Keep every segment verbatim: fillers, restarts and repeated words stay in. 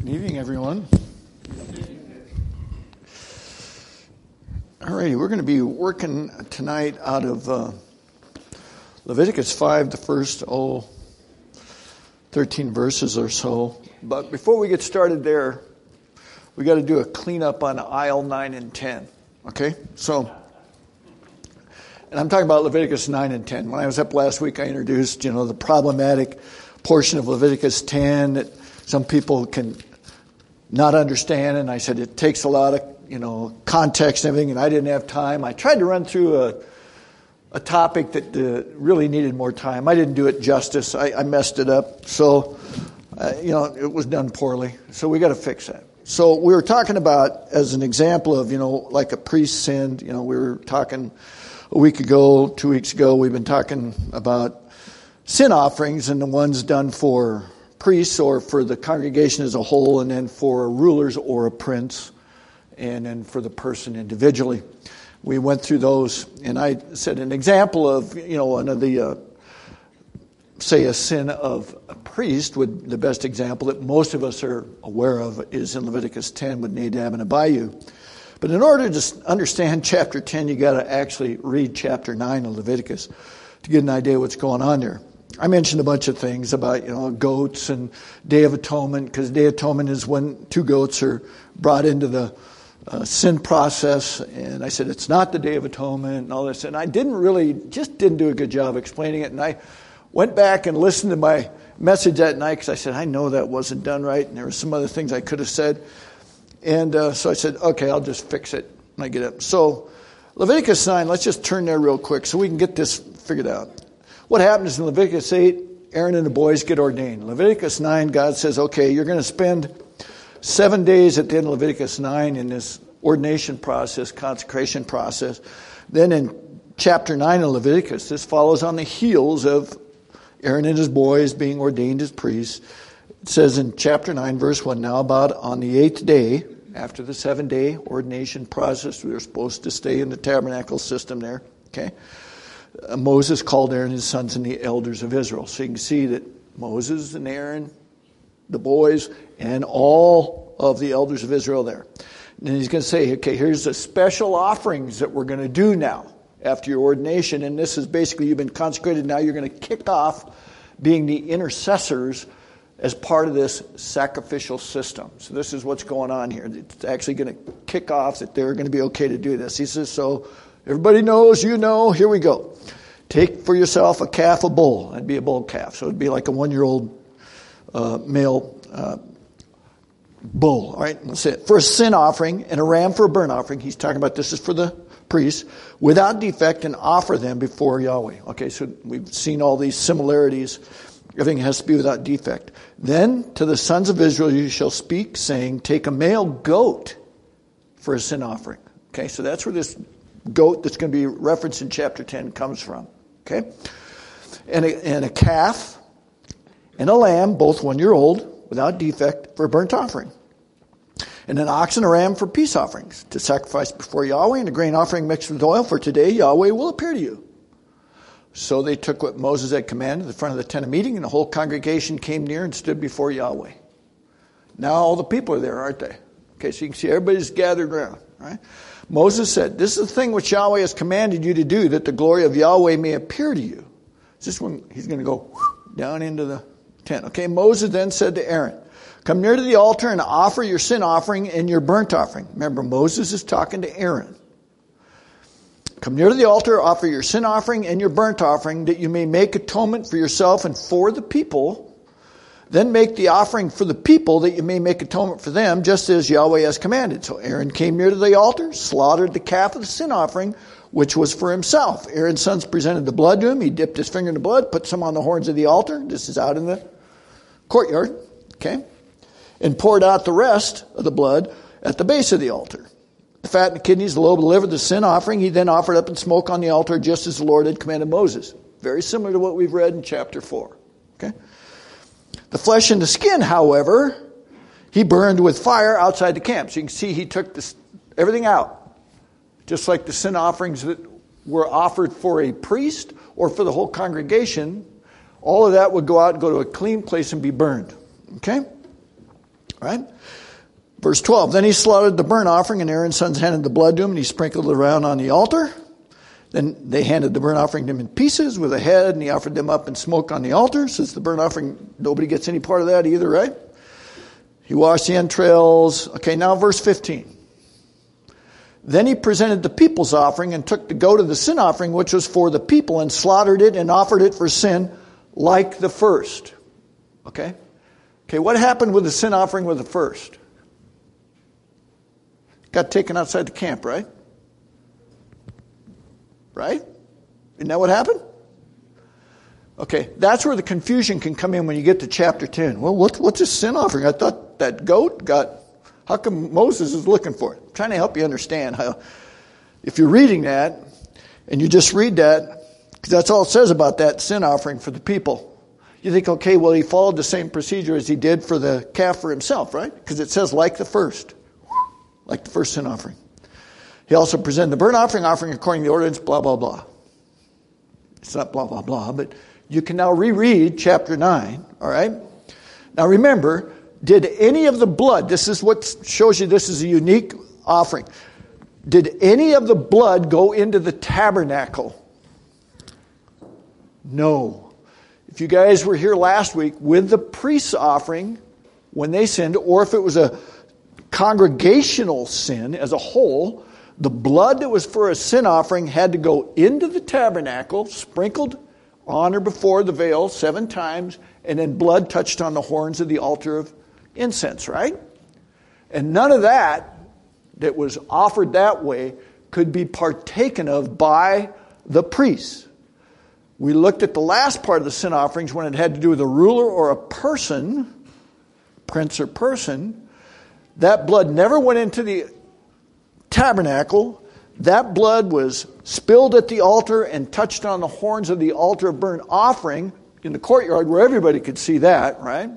Evening, everyone. All righty, we're going to be working tonight out of uh, Leviticus five, the first, oh, thirteen verses or so. But before we get started there, we got to do a cleanup on aisle nine and ten. Okay? So, and I'm talking about Leviticus nine and ten. When I was up last week, I introduced, you know, the problematic portion of Leviticus ten that some people can not understand, and I said it takes a lot of, you know, context and everything, and I didn't have time. I tried to run through a a topic that uh, really needed more time. I didn't do it justice. I, I messed it up. So, uh, you know, it was done poorly. So we got to fix that. So we were talking about, as an example of, you know, like a priest sinned, you know, we were talking a week ago, two weeks ago, we've been talking about sin offerings and the ones done for priests or for the congregation as a whole, and then for rulers or a prince, and then for the person individually. We went through those, and I said an example of, you know, one of the, uh, say a sin of a priest, would the best example that most of us are aware of is in Leviticus ten with Nadab and Abihu. But in order to understand chapter ten, you got to actually read chapter nine of Leviticus to get an idea of what's going on there. I mentioned a bunch of things about, you know, goats and Day of Atonement, because Day of Atonement is when two goats are brought into the uh, sin process. And I said, it's not the Day of Atonement and all this. And I didn't really, just didn't do a good job explaining it. And I went back and listened to my message that night, because I said, I know that wasn't done right. And there were some other things I could have said. And uh, so I said, okay, I'll just fix it when I get up. So Leviticus nine, let's just turn there real quick so we can get this figured out. What happens in Leviticus eight, Aaron and the boys get ordained. Leviticus nine, God says, okay, you're going to spend seven days at the end of Leviticus nine in this ordination process, consecration process. Then in chapter nine of Leviticus, this follows on the heels of Aaron and his boys being ordained as priests. It says in chapter nine, verse one, now about on the eighth day, after the seven-day ordination process, we were supposed to stay in the tabernacle system there, okay? Uh, Moses called Aaron, his sons, and the elders of Israel. So you can see that Moses and Aaron, the boys, and all of the elders of Israel there. And he's going to say, okay, here's the special offerings that we're going to do now after your ordination. And this is basically, you've been consecrated, now you're going to kick off being the intercessors as part of this sacrificial system. So this is what's going on here. It's actually going to kick off that they're going to be okay to do this. He says, so everybody knows, you know, here we go. Take for yourself a calf, a bull. That'd be a bull calf. So it'd be like a one-year-old uh, male uh, bull. All right, let's say it. For a sin offering and a ram for a burnt offering. He's talking about this is for the priests. Without defect, and offer them before Yahweh. Okay, so we've seen all these similarities. Everything has to be without defect. Then to the sons of Israel you shall speak, saying, take a male goat for a sin offering. Okay, so that's where this goat that's going to be referenced in chapter ten comes from. Okay? And a, and a calf and a lamb, both one year old, without defect, for a burnt offering. And an ox and a ram for peace offerings, to sacrifice before Yahweh, and a grain offering mixed with oil, for today Yahweh will appear to you. So they took what Moses had commanded, the front of the tent of meeting, and the whole congregation came near and stood before Yahweh. Now all the people are there, aren't they? Okay, so you can see everybody's gathered around, right? Moses said, this is the thing which Yahweh has commanded you to do, that the glory of Yahweh may appear to you. Is this when he's going to go down into the tent? Okay, Moses then said to Aaron, come near to the altar and offer your sin offering and your burnt offering. Remember, Moses is talking to Aaron. Come near to the altar, offer your sin offering and your burnt offering, that you may make atonement for yourself and for the people. Then make the offering for the people, that you may make atonement for them, just as Yahweh has commanded. So Aaron came near to the altar, slaughtered the calf of the sin offering, which was for himself. Aaron's sons presented the blood to him. He dipped his finger in the blood, put some on the horns of the altar. This is out in the courtyard, okay? And poured out the rest of the blood at the base of the altar. The fat and the kidneys, the lobe, the liver, the sin offering, he then offered up in smoke on the altar, just as the Lord had commanded Moses. Very similar to what we've read in chapter four, okay? The flesh and the skin, however, he burned with fire outside the camp. So you can see he took this, everything out. Just like the sin offerings that were offered for a priest or for the whole congregation, all of that would go out and go to a clean place and be burned. Okay? Right? Verse twelve, then he slaughtered the burnt offering, and Aaron's sons handed the blood to him, and he sprinkled it around on the altar. Then they handed the burnt offering to him in pieces with a head, and he offered them up in smoke on the altar. Since the burnt offering, nobody gets any part of that either, right? He washed the entrails. Okay, now verse fifteen. Then he presented the people's offering and took the goat of the sin offering, which was for the people, and slaughtered it and offered it for sin like the first. Okay? Okay, what happened with the sin offering with the first? Got taken outside the camp, right? Right? Isn't that what happened? Okay, that's where the confusion can come in when you get to chapter ten. Well, what, what's a sin offering? I thought that goat got... How come Moses is looking for it? I'm trying to help you understand how, if you're reading that, and you just read that, because that's all it says about that sin offering for the people. You think, okay, well, he followed the same procedure as he did for the calf for himself, right? Because it says like the first, like the first sin offering. He also presented the burnt offering, offering according to the ordinance, blah, blah, blah. It's not blah, blah, blah, but you can now reread chapter nine, all right? Now remember, did any of the blood, this is what shows you this is a unique offering. Did any of the blood go into the tabernacle? No. If you guys were here last week with the priest's offering, when they sinned, or if it was a congregational sin as a whole, the blood that was for a sin offering had to go into the tabernacle, sprinkled on or before the veil seven times, and then blood touched on the horns of the altar of incense, right? And none of that that was offered that way could be partaken of by the priests. We looked at the last part of the sin offerings when it had to do with a ruler or a person, prince or person. That blood never went into the tabernacle. That blood was spilled at the altar and touched on the horns of the altar of burnt offering in the courtyard where everybody could see that, right?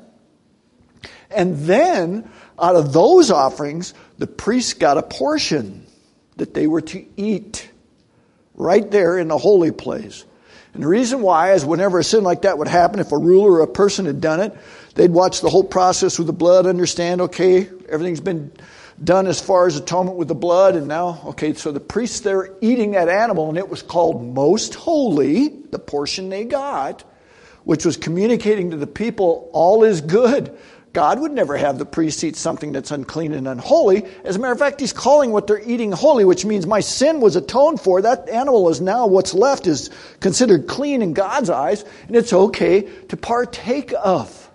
And then, out of those offerings, the priests got a portion that they were to eat right there in the holy place. And the reason why is whenever a sin like that would happen, if a ruler or a person had done it, they'd watch the whole process with the blood, understand, okay, everything's been done as far as atonement with the blood, and now, okay, so the priests there eating that animal, and it was called most holy, the portion they got, which was communicating to the people, all is good. God would never have the priests eat something that's unclean and unholy. As a matter of fact, he's calling what they're eating holy, which means my sin was atoned for. That animal is now, what's left is considered clean in God's eyes, and it's okay to partake of.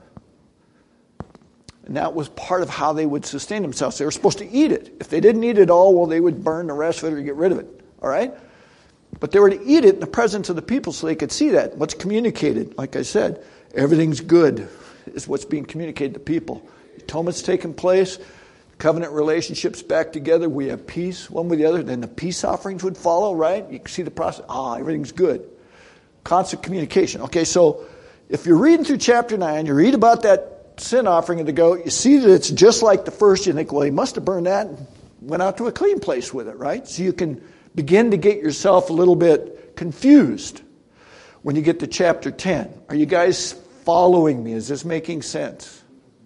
And that was part of how they would sustain themselves. They were supposed to eat it. If they didn't eat it all, well, they would burn the rest of it or get rid of it. All right? But they were to eat it in the presence of the people so they could see that. What's communicated, like I said, everything's good is what's being communicated to people. Atonement's taken place. Covenant relationships back together. We have peace one with the other. Then the peace offerings would follow, right? You can see the process. Ah, everything's good. Constant communication. Okay, so if you're reading through chapter nine, you read about that sin offering of the goat, you see that it's just like the first, you think, well, he must have burned that and went out to a clean place with it, right? So you can begin to get yourself a little bit confused when you get to chapter ten. Are you guys following me? Is this making sense?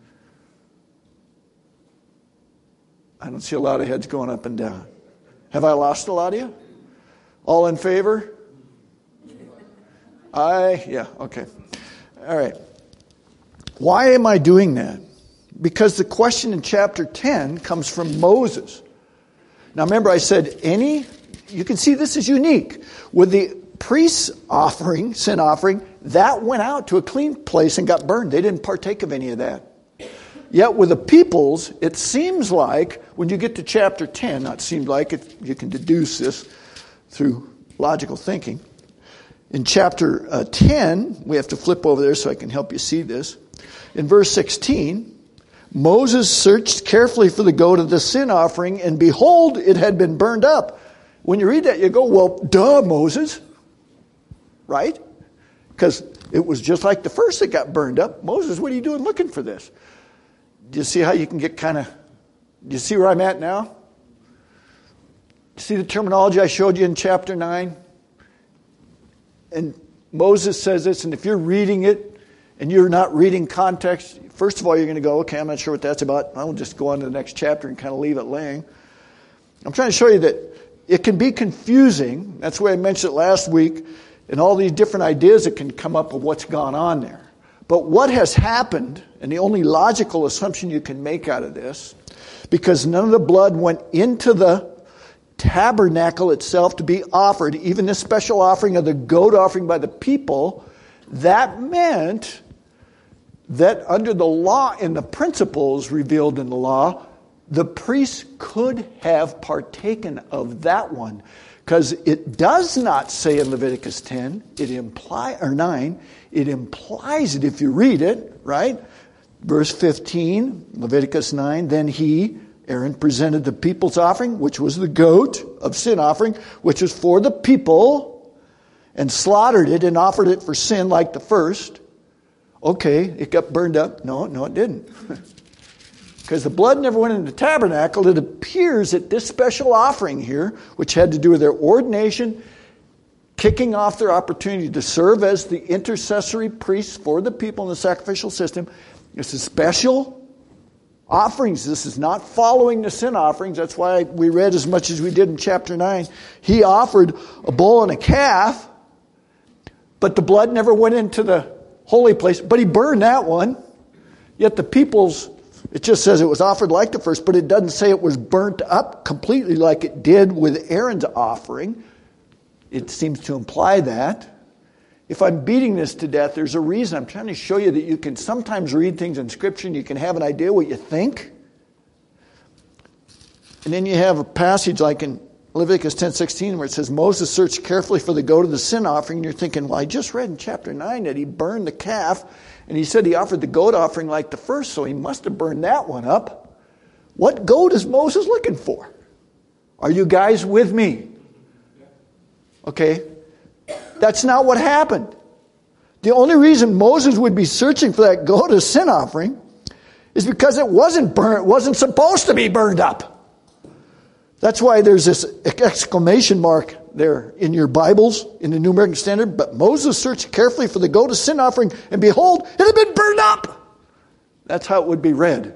I don't see a lot of heads going up and down. Have I lost a lot of you? All in favor? I, yeah, okay. All right. Why am I doing that? Because the question in chapter ten comes from Moses. Now remember I said any, you can see this is unique. With the priest's offering, sin offering, that went out to a clean place and got burned. They didn't partake of any of that. Yet with the people's, it seems like, when you get to chapter ten, not seemed like, it, you can deduce this through logical thinking. In chapter uh, ten, we have to flip over there so I can help you see this. In verse sixteen, Moses searched carefully for the goat of the sin offering, and behold, it had been burned up. When you read that, you go, well, duh, Moses. Right? Because it was just like the first that got burned up. Moses, what are you doing looking for this? Do you see how you can get kind of... Do you see where I'm at now? See the terminology I showed you in chapter nine? And Moses says this, and if you're reading it, and you're not reading context, first of all, you're going to go, okay, I'm not sure what that's about. I'll just go on to the next chapter and kind of leave it laying. I'm trying to show you that it can be confusing. That's the way I mentioned it last week, and all these different ideas that can come up of what's gone on there. But what has happened, and the only logical assumption you can make out of this, because none of the blood went into the tabernacle itself to be offered, even this special offering of the goat offering by the people, that meant that under the law and the principles revealed in the law, the priests could have partaken of that one. Because it does not say in Leviticus ten, it imply or nine, it implies it if you read it, right? Verse fifteen, Leviticus nine, then he, Aaron, presented the people's offering, which was the goat of sin offering, which was for the people, and slaughtered it and offered it for sin like the first. Okay, it got burned up. No, no, it didn't. Because the blood never went into the tabernacle, it appears that this special offering here, which had to do with their ordination, kicking off their opportunity to serve as the intercessory priests for the people in the sacrificial system, this is special offerings. This is not following the sin offerings. That's why we read as much as we did in chapter nine. He offered a bull and a calf, but the blood never went into the holy place. But he burned that one. Yet the people's, it just says it was offered like the first, but it doesn't say it was burnt up completely like it did with Aaron's offering. It seems to imply that. If I'm beating this to death, there's a reason. I'm trying to show you that you can sometimes read things in Scripture and you can have an idea what you think. And then you have a passage like in Leviticus ten sixteen where it says, Moses searched carefully for the goat of the sin offering. And you're thinking, well, I just read in chapter nine that he burned the calf. And he said he offered the goat offering like the first, so he must have burned that one up. What goat is Moses looking for? Are you guys with me? Okay. That's not what happened. The only reason Moses would be searching for that goat as sin offering is because it wasn't burnt, wasn't supposed to be burned up. That's why there's this exclamation mark there in your Bibles, in the New American Standard. But Moses searched carefully for the goat as sin offering, and behold, it had been burned up. That's how it would be read.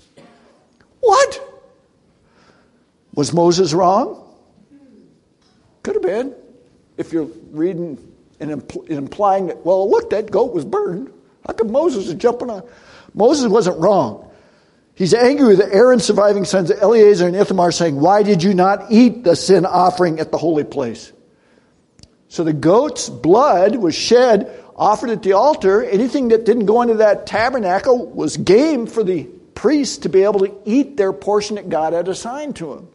What? Was Moses wrong? Could have been. If you're reading and impl- implying that, well, look, that goat was burned. How come Moses is jumping on? Moses wasn't wrong. He's angry with Aaron's surviving sons, Eleazar and Ithamar, saying, why did you not eat the sin offering at the holy place? So the goat's blood was shed, offered at the altar. Anything that didn't go into that tabernacle was game for the priests to be able to eat their portion that God had assigned to them.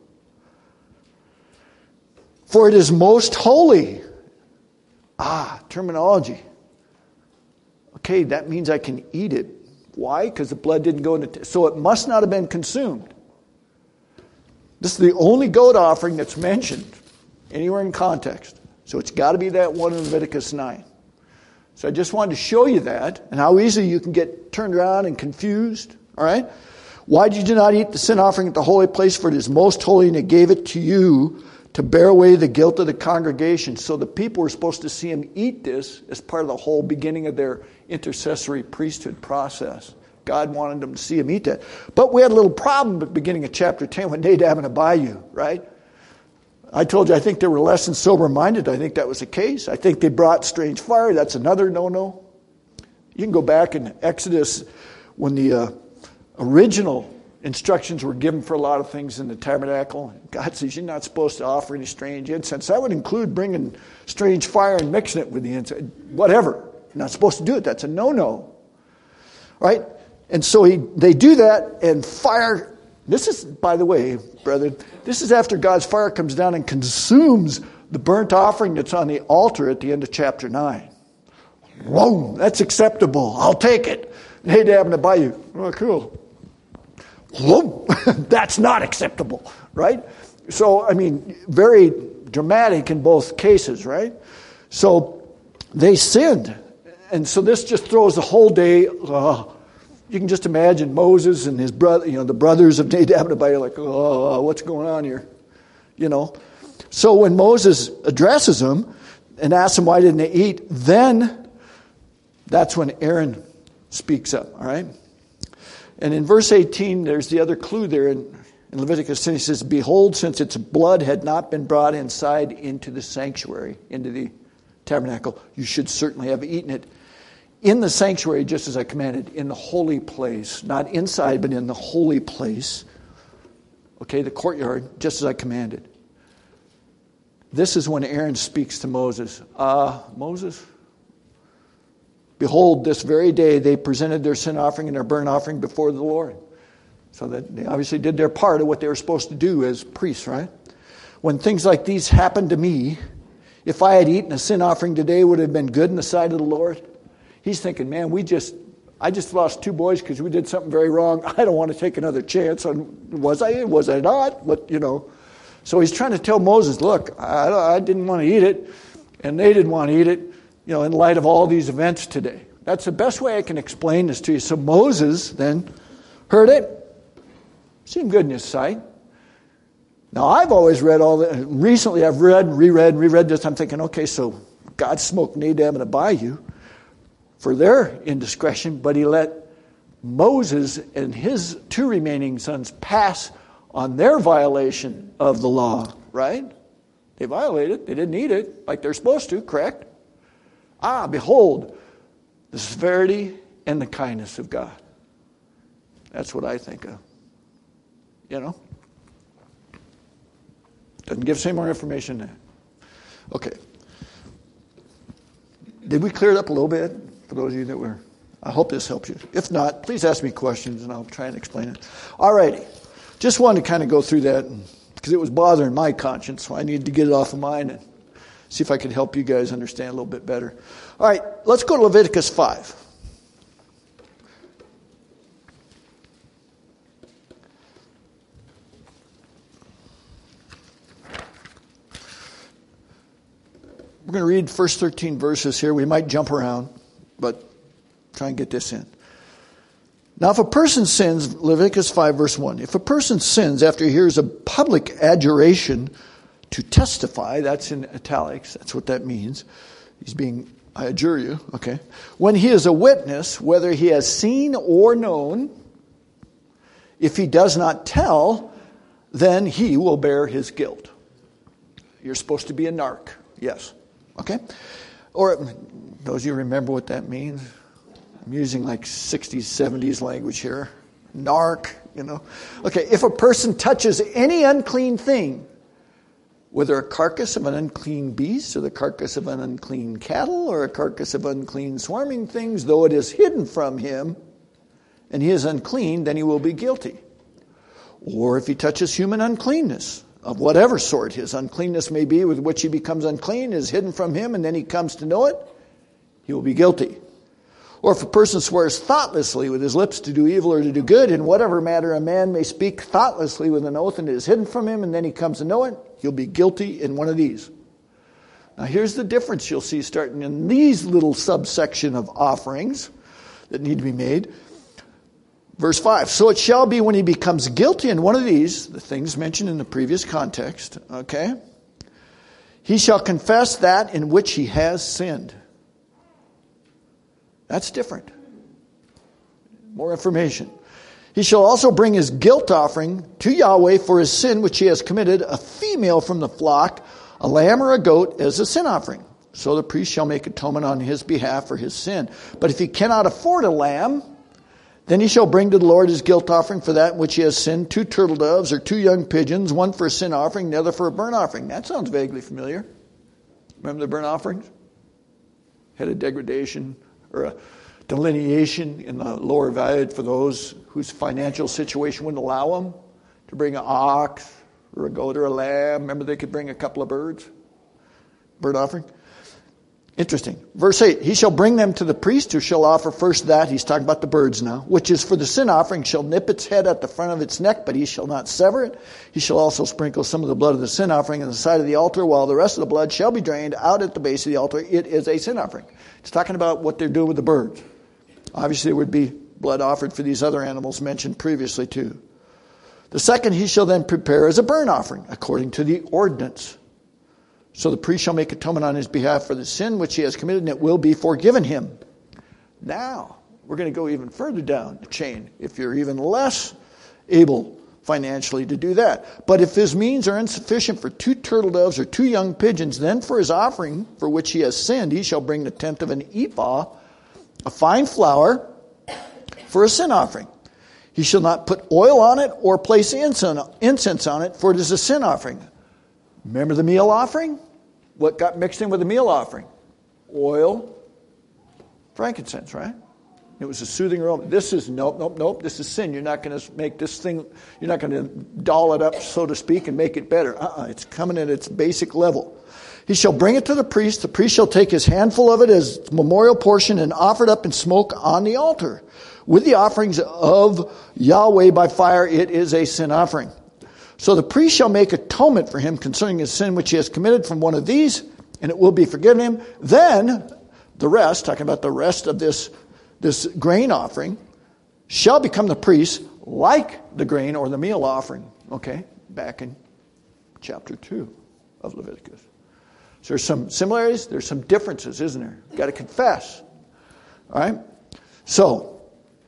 For it is most holy. Ah, terminology. Okay, that means I can eat it. Why? Because the blood didn't go into... T- so it must not have been consumed. This is the only goat offering that's mentioned anywhere in context. So it's got to be that one in Leviticus nine. So I just wanted to show you that and how easily you can get turned around and confused. All right? Why did you not eat the sin offering at the holy place? For it is most holy, and it gave it to you to bear away the guilt of the congregation. So the people were supposed to see him eat this as part of the whole beginning of their intercessory priesthood process. God wanted them to see him eat that. But we had a little problem at the beginning of chapter ten with Nadab and Abihu, right? I told you I think they were less than sober-minded. I think that was the case. I think they brought strange fire. That's another no-no. You can go back in Exodus when the uh, original instructions were given for a lot of things in the tabernacle. God says you're not supposed to offer any strange incense. That would include bringing strange fire and mixing it with the incense. Whatever. You're not supposed to do it. That's a no-no. Right? And so he, they do that, and fire... This is, by the way, brethren, this is after God's fire comes down and consumes the burnt offering that's on the altar at the end of chapter nine. Whoa, that's acceptable. I'll take it. Nadab and Abihu. Oh, cool. Whoa, that's not acceptable, right? So, I mean, very dramatic in both cases, right? So, they sinned. And so this just throws the whole day... Uh, You can just imagine Moses and his brother, you know, the brothers of Nadab and Abihu, like, oh, what's going on here? You know. So when Moses addresses them and asks them why didn't they eat, then that's when Aaron speaks up, all right? And in verse eighteen, there's the other clue there in, in Leviticus ten. He says, behold, since its blood had not been brought inside into the sanctuary, into the tabernacle, you should certainly have eaten it in the sanctuary, just as I commanded, in the holy place. Not inside, but in the holy place. Okay, the courtyard, just as I commanded. This is when Aaron speaks to Moses. Uh, Moses, behold, this very day they presented their sin offering and their burnt offering before the Lord. So that they obviously did their part of what they were supposed to do as priests, right? When things like these happened to me, if I had eaten a sin offering today, would it have been good in the sight of the Lord? He's thinking, man, we just, I just lost two boys because we did something very wrong. I don't want to take another chance on, was I, was I not? But, you know. So he's trying to tell Moses, look, I, I didn't want to eat it, and they didn't want to eat it, you know, in light of all these events today. That's the best way I can explain this to you. So Moses then heard it. Seemed good in his sight. Now, I've always read all the, recently I've read, reread, reread this. I'm thinking, okay, so God smoked Nadab and Abihu for their indiscretion, but he let Moses and his two remaining sons pass on their violation of the law, right? They violated. They didn't eat it like they're supposed to, correct? Ah, behold, the severity and the kindness of God. That's what I think of. You know? Doesn't give us any more information than that. Okay. Did we clear it up a little bit for those of you that were? I hope this helps you. If not, please ask me questions and I'll try and explain it. All righty. Just wanted to kind of go through that because it was bothering my conscience, so I needed to get it off of mine and see if I could help you guys understand a little bit better. All right, let's go to Leviticus five. We're going to read the first thirteen verses here. We might jump around, but try and get this in. Now, if a person sins, Leviticus five, verse one, if a person sins after he hears a public adjuration to testify, that's in italics, that's what that means. He's being, I adjure you, okay. When he is a witness, whether he has seen or known, if he does not tell, then he will bear his guilt. You're supposed to be a narc, yes. Okay? Or, those of you remember what that means? I'm using like sixties, seventies language here. Narc, you know. Okay, if a person touches any unclean thing, whether a carcass of an unclean beast or the carcass of an unclean cattle or a carcass of unclean swarming things, though it is hidden from him and he is unclean, then he will be guilty. Or if he touches human uncleanness, of whatever sort his uncleanness may be, with which he becomes unclean, is hidden from him, and then he comes to know it, he will be guilty. Or if a person swears thoughtlessly with his lips to do evil or to do good, in whatever matter a man may speak thoughtlessly with an oath, and it is hidden from him, and then he comes to know it, he'll be guilty in one of these. Now here's the difference you'll see starting in these little subsection of offerings that need to be made. Verse five, so it shall be when he becomes guilty in one of these, the things mentioned in the previous context, okay, he shall confess that in which he has sinned. That's different. More information. He shall also bring his guilt offering to Yahweh for his sin which he has committed, a female from the flock, a lamb or a goat as a sin offering. So the priest shall make atonement on his behalf for his sin. But if he cannot afford a lamb, then he shall bring to the Lord his guilt offering for that which he has sinned, two turtle doves or two young pigeons, one for a sin offering, the other for a burnt offering. That sounds vaguely familiar. Remember the burnt offerings? Had a degradation or a delineation in the lower value for those whose financial situation wouldn't allow them to bring an ox or a goat or a lamb. Remember they could bring a couple of birds? Burnt offering. Interesting. Verse eight, he shall bring them to the priest who shall offer first that, he's talking about the birds now, which is for the sin offering, shall nip its head at the front of its neck, but he shall not sever it. He shall also sprinkle some of the blood of the sin offering on the side of the altar, while the rest of the blood shall be drained out at the base of the altar. It is a sin offering. It's talking about what they're doing with the birds. Obviously there would be blood offered for these other animals mentioned previously too. The second he shall then prepare as a burnt offering, according to the ordinance. So the priest shall make atonement on his behalf for the sin which he has committed, and it will be forgiven him. Now, we're going to go even further down the chain if you're even less able financially to do that. But if his means are insufficient for two turtle doves or two young pigeons, then for his offering for which he has sinned, he shall bring the tenth of an ephah, a fine flour, for a sin offering. He shall not put oil on it or place incense on it, for it is a sin offering. Remember the meal offering? What got mixed in with the meal offering? Oil, frankincense, right? It was a soothing aroma. This is, nope, nope, nope, this is sin. You're not going to make this thing, you're not going to doll it up, so to speak, and make it better. Uh-uh, it's coming at its basic level. He shall bring it to the priest. The priest shall take his handful of it as memorial portion and offer it up in smoke on the altar. With the offerings of Yahweh by fire, it is a sin offering. So the priest shall make atonement for him concerning his sin which he has committed from one of these, and it will be forgiven him. Then the rest, talking about the rest of this This grain offering, shall become the priest like the grain or the meal offering. Okay, back in chapter two of Leviticus. So there's some similarities, there's some differences, isn't there? You've got to confess. All right? So,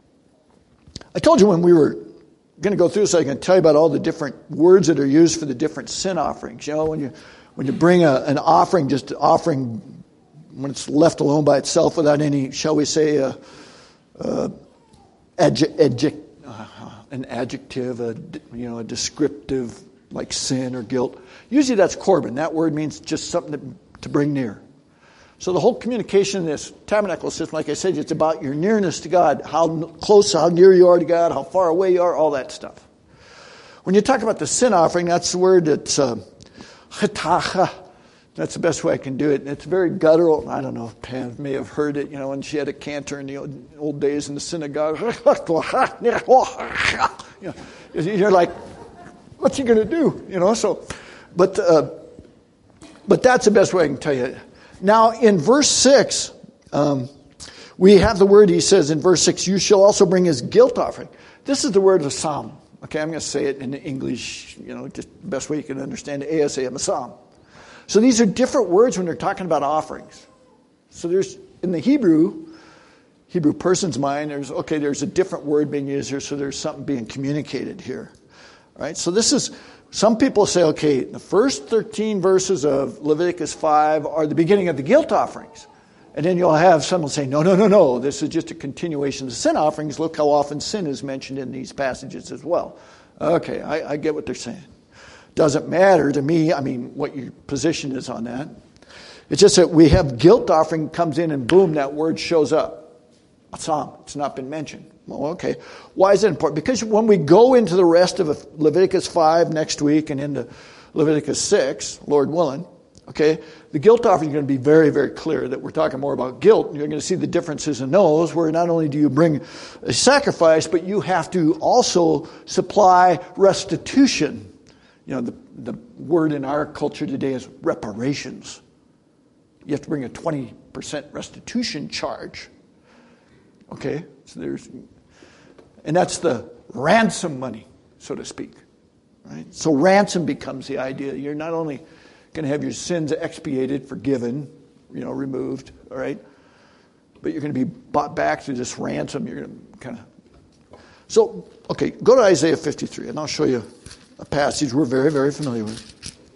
I told you when we were going to go through this, I can tell you about all the different words that are used for the different sin offerings. You know, when you when you bring a, an offering, just offering when it's left alone by itself without any, shall we say, uh, uh, adject, adject, uh, an adjective, a, you know, a descriptive like sin or guilt. Usually that's korban. That word means just something to, to bring near. So the whole communication in this tabernacle system, like I said, it's about your nearness to God, how close, how near you are to God, how far away you are, all that stuff. When you talk about the sin offering, that's the word that's uh, chatacha. That's the best way I can do it. And it's very guttural. I don't know if Pam may have heard it, you know, when she had a cantor in the old, old days in the synagogue. You know, you're like, what's he going to do? You know, so, but, uh, but that's the best way I can tell you. Now, in verse six, um, we have the word, he says in verse six, you shall also bring his guilt offering. This is the word of psalm. Okay, I'm going to say it in English, you know, just the best way you can understand it, A S A M, a psalm. So these are different words when they're talking about offerings. So there's, in the Hebrew, Hebrew person's mind, there's, okay, there's a different word being used here, so there's something being communicated here. All right, so this is, some people say, okay, the first thirteen verses of Leviticus five are the beginning of the guilt offerings. And then you'll have someone say, no, no, no, no, this is just a continuation of the sin offerings. Look how often sin is mentioned in these passages as well. Okay, I, I get what they're saying. Doesn't matter to me, I mean, what your position is on that. It's just that we have guilt offering comes in and boom, that word shows up. A psalm, it's not been mentioned. Well, okay. Why is it important? Because when we go into the rest of Leviticus five next week and into Leviticus six, Lord willing, okay, the guilt offering is going to be very, very clear that we're talking more about guilt. You're going to see the differences in those where not only do you bring a sacrifice, but you have to also supply restitution. You know, the, the word in our culture today is reparations. You have to bring a twenty percent restitution charge. Okay, so there's, and that's the ransom money, so to speak. Right? So ransom becomes the idea. You're not only going to have your sins expiated, forgiven, you know, removed, all right, but you're going to be bought back through this ransom. You're going to kind of. So, okay, go to Isaiah fifty-three, and I'll show you a passage we're very, very familiar with.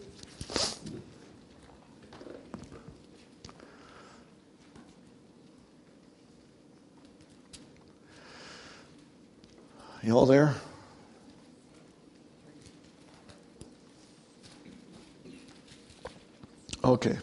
You all there? Okay.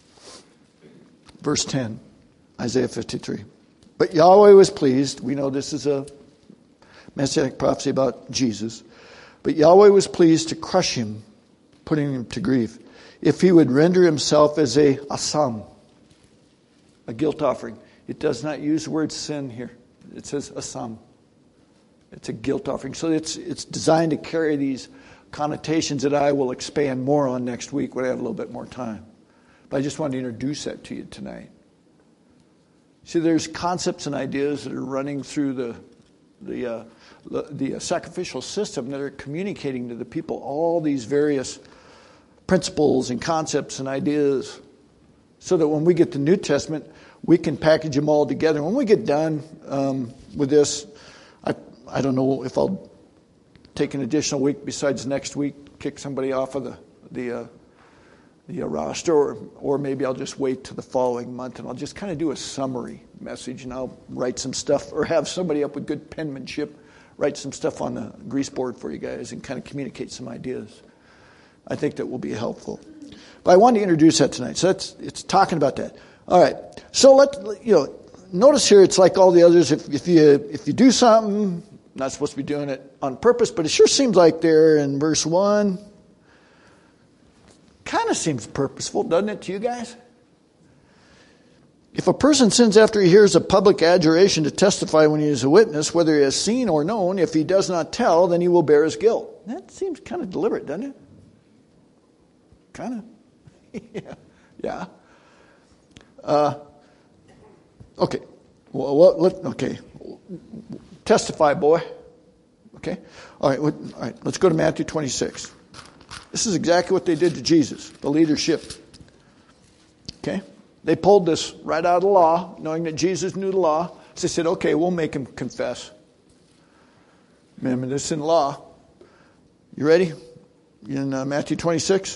Verse ten, Isaiah fifty-three. But Yahweh was pleased. We know this is a messianic prophecy about Jesus. But Yahweh was pleased to crush him, putting him to grief, if he would render himself as a asam, a guilt offering. It does not use the word sin here. It says asam. It's a guilt offering. So it's it's designed to carry these connotations that I will expand more on next week when I have a little bit more time. But I just wanted to introduce that to you tonight. See, there's concepts and ideas that are running through the the uh, the, the uh, sacrificial system that are communicating to the people all these various principles and concepts and ideas, so that when we get the New Testament, we can package them all together. When we get done um, with this, I I don't know if I'll take an additional week besides next week, kick somebody off of the the uh, the uh, roster, or or maybe I'll just wait till the following month and I'll just kind of do a summary message, and I'll write some stuff or have somebody up with good penmanship write some stuff on the grease board for you guys and kind of communicate some ideas. I think that will be helpful. But I wanted to introduce that tonight. So that's it's talking about that. All right. So let you know. Notice here, it's like all the others. If if you if you do something, not supposed to be doing it on purpose, but it sure seems like there in verse one. Kind of seems purposeful, doesn't it, to you guys? If a person sins after he hears a public adjuration to testify when he is a witness, whether he has seen or known, if he does not tell, then he will bear his guilt. That seems kind of deliberate, doesn't it? Kind of. yeah. Yeah. Uh, okay. Well, well, let, okay. Testify, boy. Okay. All right. All right. Let's go to Matthew twenty-six. This is exactly what they did to Jesus, the leadership. Okay. They pulled this right out of the law, knowing that Jesus knew the law. So they said, okay, we'll make him confess. Remember, this in law. You ready? In uh, Matthew twenty-six?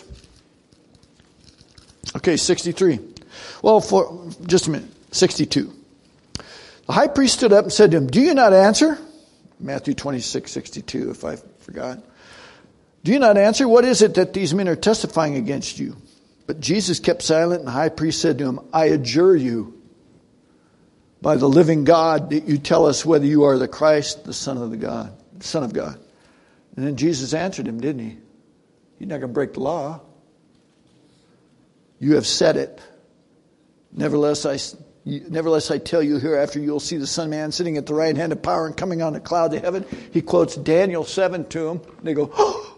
Okay, sixty-three. Well, for just a minute. sixty-two. The high priest stood up and said to him, do you not answer? Matthew twenty-six, sixty-two, if I forgot. Do you not answer? What is it that these men are testifying against you? But Jesus kept silent, and the high priest said to him, I adjure you by the living God that you tell us whether you are the Christ, the Son of the God, Son of God. And then Jesus answered him, didn't he? You're not going to break the law. You have said it. Nevertheless, I, nevertheless, I tell you, hereafter you will see the Son of Man sitting at the right hand of power and coming on the clouds of heaven. He quotes Daniel seven to him. They go, oh!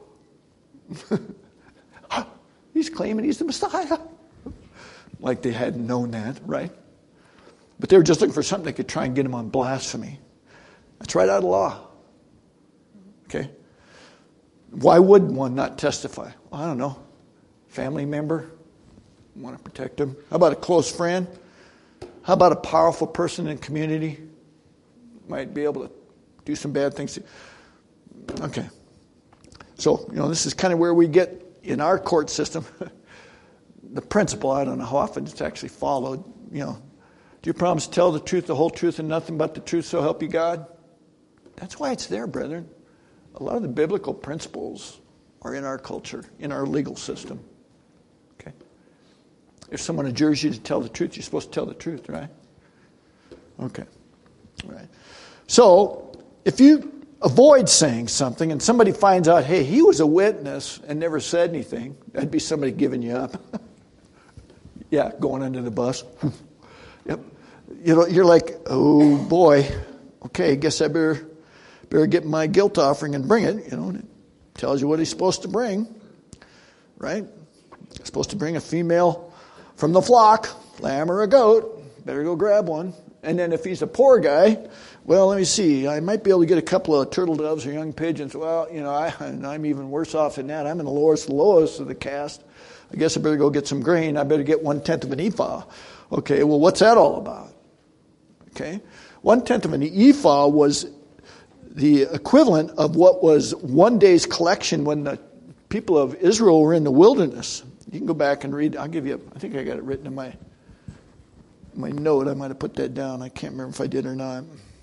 He's claiming he's the Messiah. Like they hadn't known that, right? But they were just looking for something they could try and get him on blasphemy. That's right out of law. Okay? Why would one not testify? Well, I don't know. Family member? Want to protect them? How about a close friend? How about a powerful person in the community? Might be able to do some bad things. Okay. So, you know, this is kind of where we get in our court system, the principle, I don't know how often it's actually followed, you know, do you promise to tell the truth, the whole truth, and nothing but the truth, so help you God? That's why it's there, brethren. A lot of the biblical principles are in our culture, in our legal system. Okay? If someone adjures you to tell the truth, you're supposed to tell the truth, right? Okay. All right. So, if you avoid saying something and somebody finds out, hey, he was a witness and never said anything, that'd be somebody giving you up. Yeah, going under the bus. Yep. You know, you're like, oh boy, okay, guess I better better get my guilt offering and bring it. You know, and it tells you what he's supposed to bring, right? He's supposed to bring a female from the flock, lamb or a goat. Better go grab one. And then if he's a poor guy, well, let me see. I might be able to get a couple of turtle doves or young pigeons. Well, you know, I, I'm even worse off than that. I'm in the lowest, lowest of the caste. I guess I better go get some grain. I better get one-tenth of an ephah. Okay, well, what's that all about? Okay, one-tenth of an ephah was the equivalent of what was one day's collection when the people of Israel were in the wilderness. You can go back and read. I'll give you, a, I think I got it written in my my note. I might have put that down. I can't remember if I did or not.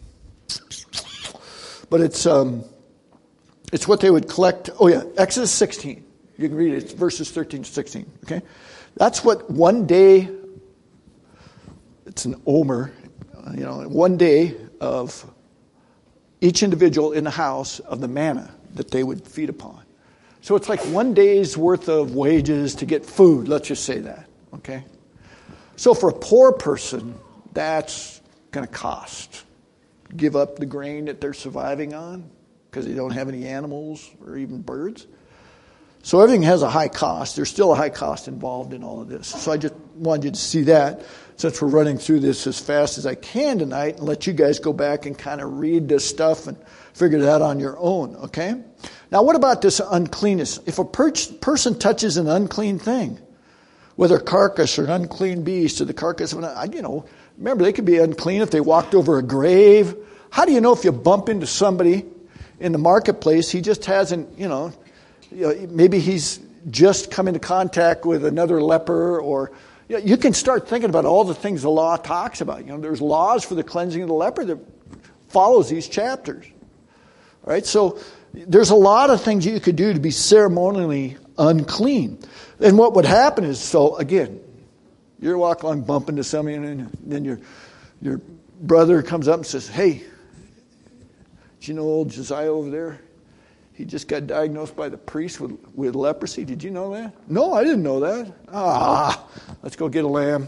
But it's um, it's what they would collect. Oh yeah, Exodus sixteen. You can read it. It's verses thirteen to sixteen. Okay, that's what one day. It's an omer, you know, one day of each individual in the house of the manna that they would feed upon. So it's like one day's worth of wages to get food. Let's just say that. Okay. So for a poor person, that's going to cost. Give up the grain that they're surviving on because they don't have any animals or even birds. So everything has a high cost. There's still a high cost involved in all of this. So I just wanted you to see that since we're running through this as fast as I can tonight and let you guys go back and kind of read this stuff and figure it out on your own, okay? Now what about this uncleanness? If a per- person touches an unclean thing, whether a carcass or an unclean beast or the carcass of an, you know, Remember, they could be unclean if they walked over a grave. How do you know if you bump into somebody in the marketplace, he just hasn't, you know, you know maybe he's just come into contact with another leper, or you know, you can start thinking about all the things the law talks about. You know, there's laws for the cleansing of the leper that follows these chapters. All right, so there's a lot of things you could do to be ceremonially unclean. And what would happen is, so again, you're walking along, bump into somebody, and then your your brother comes up and says, "Hey, do you know old Josiah over there? He just got diagnosed by the priest with, with leprosy. Did you know that?" "No, I didn't know that." "Ah, let's go get a lamb."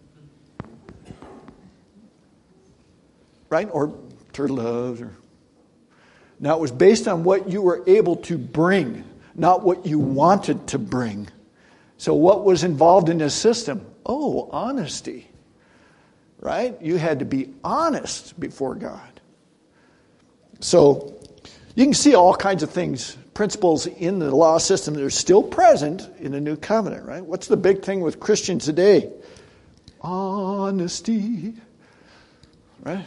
Right? Or turtle doves. Or... Now, it was based on what you were able to bring, not what you wanted to bring. So what was involved in this system? Oh, honesty. Right? You had to be honest before God. So you can see all kinds of things, principles in the law system that are still present in the new covenant, right? What's the big thing with Christians today? Honesty. Right?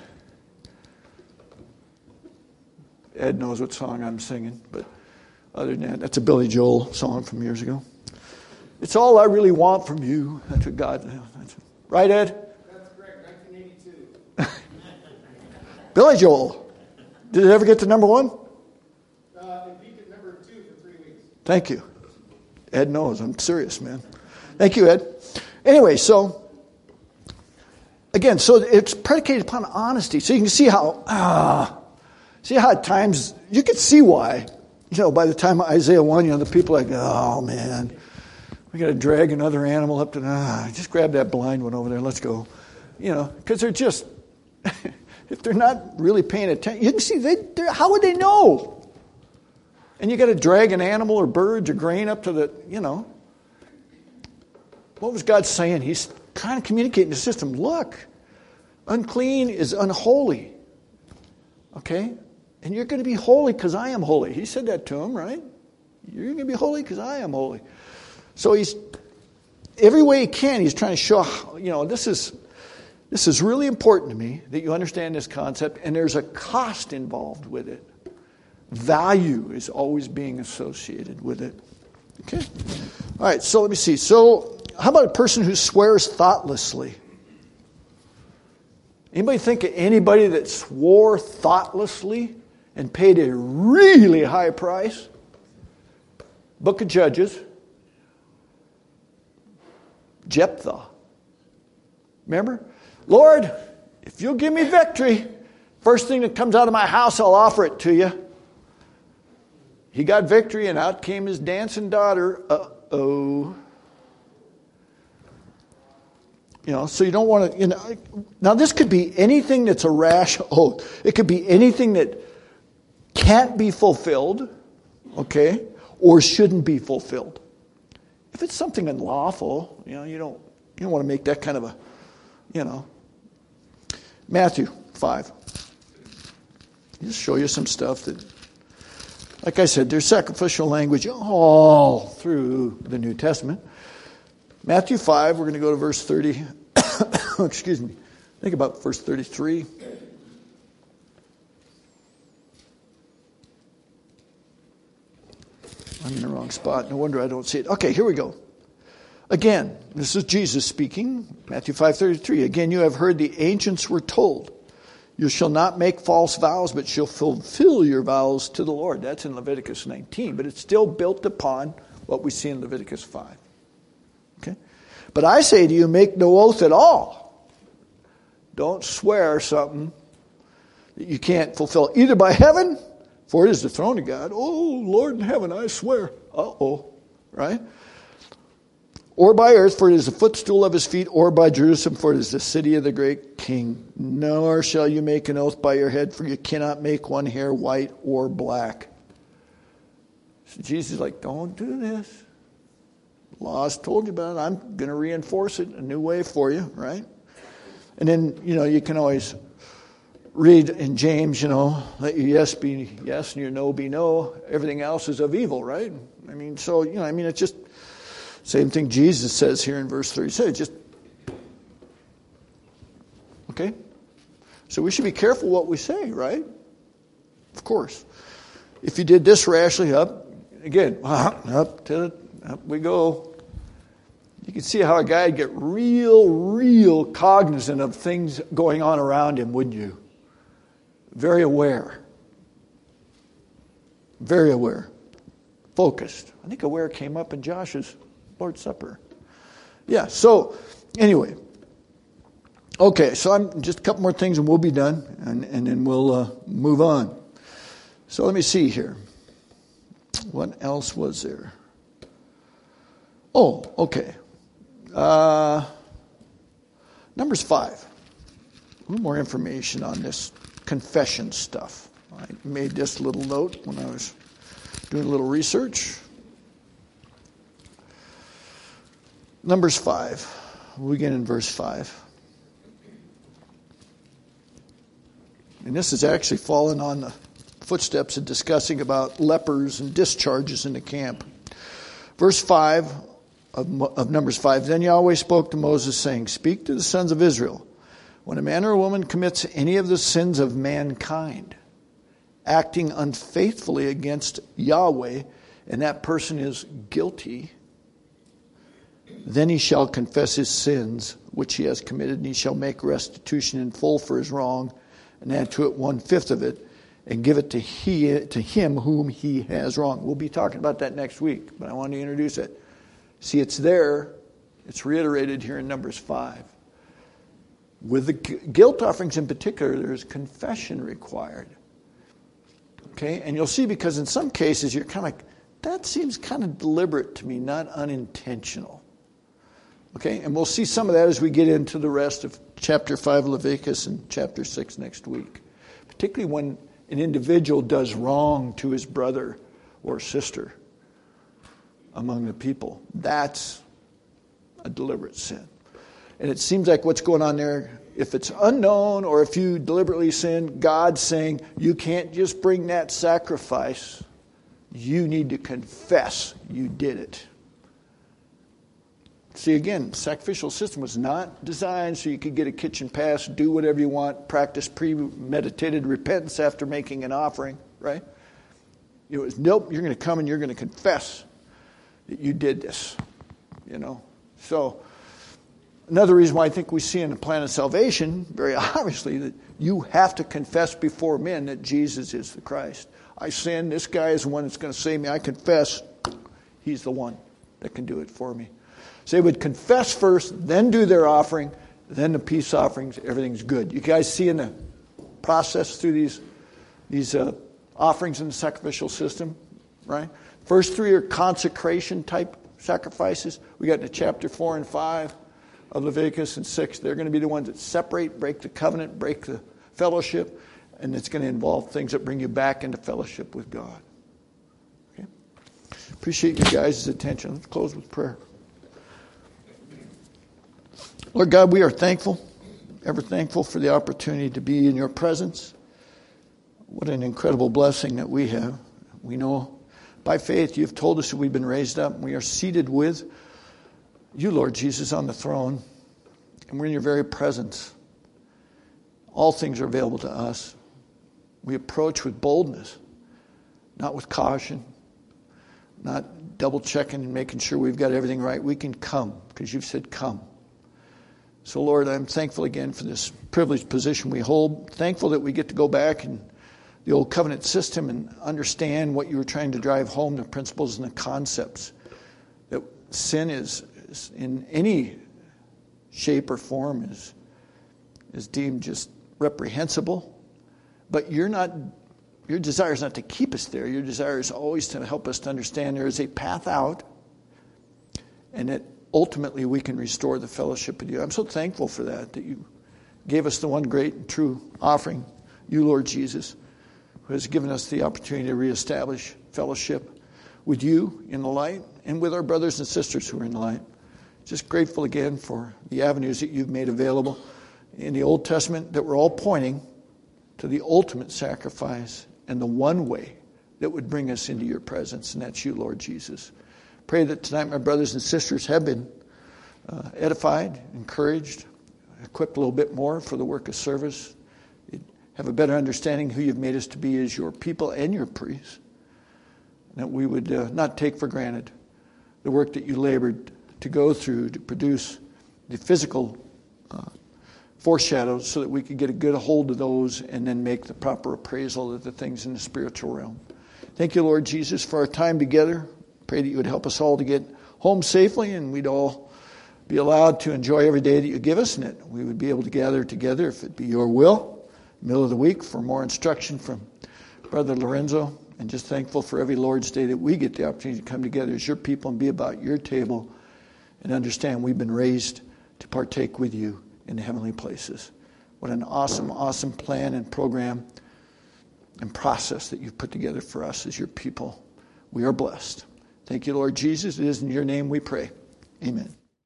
Ed knows what song I'm singing, but other than that, that's a Billy Joel song from years ago. It's all I really want from you. That's what God... That's, right, Ed? That's correct, nineteen eighty-two. Billy Joel. Did it ever get to number one? Uh, it peaked at number two for three weeks. Thank you. Ed knows. I'm serious, man. Thank you, Ed. Anyway, so... Again, so it's predicated upon honesty. So you can see how... Ah, see how at times... You can see why. You know, by the time Isaiah one, you know, the people are like, "Oh, man... We got to drag another animal up to the, ah, just grab that blind one over there. Let's go." You know, because they're just, if they're not really paying attention, you can see, they, how would they know? And you got to drag an animal or birds or grain up to the, you know. What was God saying? He's trying to communicate in the system. Look, unclean is unholy. Okay? And you're going to be holy because I am holy. He said that to him, right? You're going to be holy because I am holy. So he's, every way he can, he's trying to show, you know, this is this is really important to me that you understand this concept, and there's a cost involved with it. Value is always being associated with it. Okay? All right, so let me see. So how about a person who swears thoughtlessly? Anybody think of anybody that swore thoughtlessly and paid a really high price? Book of Judges. Jephthah. Remember? "Lord, if you'll give me victory, first thing that comes out of my house, I'll offer it to you." He got victory, and out came his dancing daughter. Uh-oh. You know, so you don't want to, you know. Now, this could be anything that's a rash oath. It could be anything that can't be fulfilled, okay, or shouldn't be fulfilled. If it's something unlawful, you know, you don't you don't want to make that kind of a, you know. Matthew five. Just show you some stuff that, like I said, there's sacrificial language all through the New Testament. Matthew five, we're going to go to verse thirty. Excuse me. Think about verse thirty-three. I'm in the wrong spot. No wonder I don't see it. Okay, here we go. Again, this is Jesus speaking. Matthew five thirty-three. "Again, you have heard the ancients were told, you shall not make false vows, but shall fulfill your vows to the Lord." That's in Leviticus nineteen, but it's still built upon what we see in Leviticus five. Okay? "But I say to you, make no oath at all." Don't swear something that you can't fulfill, either by heaven, for it is the throne of God. "Oh, Lord in heaven, I swear." Uh-oh. Right? "Or by earth, for it is the footstool of his feet, or by Jerusalem, for it is the city of the great king. Nor shall you make an oath by your head, for you cannot make one hair white or black." So Jesus is like, don't do this. The law's told you about it. I'm going to reinforce it a new way for you, right? And then, you know, you can always read in James, you know, let your yes be yes and your no be no. Everything else is of evil, right? I mean, so, you know, I mean, it's just same thing Jesus says here in verse thirty-six. Just Okay? So we should be careful what we say, right? Of course. If you did this rashly, up, again, up, to, up we go. You can see how a guy would get real, real cognizant of things going on around him, wouldn't you? Very aware. Very aware. Focused. I think aware came up in Josh's Lord's Supper. Yeah, so anyway. Okay, so I'm just a couple more things and we'll be done, and, and then we'll uh, move on. So let me see here. What else was there? Oh, okay. Uh, Numbers five. A little more information on this confession stuff. I made this little note when I was doing a little research. Numbers five. We'll begin in verse five. And this is actually fallen on the footsteps of discussing about lepers and discharges in the camp. Verse five of, of Numbers five. Then Yahweh spoke to Moses, saying, Speak to the sons of Israel. When a man or a woman commits any of the sins of mankind, acting unfaithfully against Yahweh, and that person is guilty, then he shall confess his sins which he has committed, and he shall make restitution in full for his wrong, and add to it one-fifth of it, and give it to he to him whom he has wronged. We'll be talking about that next week, but I want to introduce it. See, it's there. It's reiterated here in Numbers five. With the guilt offerings in particular, there's confession required. Okay? And you'll see, because in some cases you're kind of like, that seems kind of deliberate to me, not unintentional. Okay? And we'll see some of that as we get into the rest of chapter five of Leviticus and chapter six next week. Particularly when an individual does wrong to his brother or sister among the people. That's a deliberate sin. And it seems like what's going on there, if it's unknown or if you deliberately sin, God's saying you can't just bring that sacrifice. You need to confess you did it. See, again, the sacrificial system was not designed so you could get a kitchen pass, do whatever you want, practice premeditated repentance after making an offering, right? It was, nope, you're going to come and you're going to confess that you did this, you know. So, another reason why I think we see in the plan of salvation, very obviously, that you have to confess before men that Jesus is the Christ. I sin, this guy is the one that's going to save me. I confess, he's the one that can do it for me. So they would confess first, then do their offering, then the peace offerings, everything's good. You guys see in the process through these, these uh, offerings in the sacrificial system, right? First three are consecration type sacrifices. We got into chapter four and five of Leviticus and six. They're going to be the ones that separate, break the covenant, break the fellowship, and it's going to involve things that bring you back into fellowship with God. Okay? Appreciate you guys' attention. Let's close with prayer. Lord God, we are thankful, ever thankful for the opportunity to be in your presence. What an incredible blessing that we have. We know by faith you've told us that we've been raised up and we are seated with you, Lord Jesus, on the throne. And we're in your very presence. All things are available to us. We approach with boldness, not with caution, not double checking and making sure we've got everything right. We can come because you've said come. So, Lord, I'm thankful again for this privileged position we hold. Thankful that we get to go back in the old covenant system and understand what you were trying to drive home, the principles and the concepts. That sin is, is in any shape or form is, is deemed just reprehensible. But you're not, your desire is not to keep us there. Your desire is always to help us to understand there is a path out, and that ultimately we can restore the fellowship with you. I'm so thankful for that, that you gave us the one great and true offering, you, Lord Jesus, who has given us the opportunity to reestablish fellowship with you in the light and with our brothers and sisters who are in the light. Just grateful again for the avenues that you've made available in the Old Testament that were all pointing to the ultimate sacrifice and the one way that would bring us into your presence, and that's you, Lord Jesus. Pray that tonight my brothers and sisters have been uh, edified, encouraged, equipped a little bit more for the work of service. You'd have a better understanding who you've made us to be as your people and your priests. And that we would uh, not take for granted the work that you labored to go through to produce the physical uh, foreshadows so that we could get a good hold of those and then make the proper appraisal of the things in the spiritual realm. Thank you, Lord Jesus, for our time together. Pray that you would help us all to get home safely and we'd all be allowed to enjoy every day that you give us, and that we would be able to gather together, if it be your will, middle of the week, for more instruction from Brother Lorenzo. And just thankful for every Lord's Day that we get the opportunity to come together as your people and be about your table and understand we've been raised to partake with you in the heavenly places. What an awesome, awesome plan and program and process that you've put together for us as your people. We are blessed. Thank you, Lord Jesus. It is in your name we pray. Amen.